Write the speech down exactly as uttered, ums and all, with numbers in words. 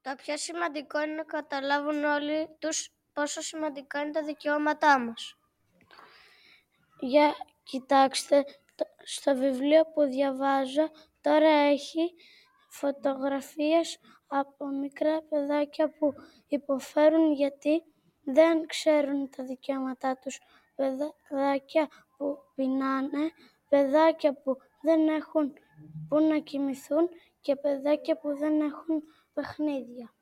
Το πιο σημαντικό είναι να καταλάβουν όλοι τους πόσο σημαντικά είναι τα δικαιώματά μας. Για κοιτάξτε, στο βιβλίο που διαβάζω τώρα έχει φωτογραφίες από μικρά παιδάκια που υποφέρουν γιατί δεν ξέρουν τα δικαιώματά τους. Παιδάκια που πεινάνε, παιδάκια που δεν έχουν που να κοιμηθούν και παιδάκια που δεν έχουν παιχνίδια.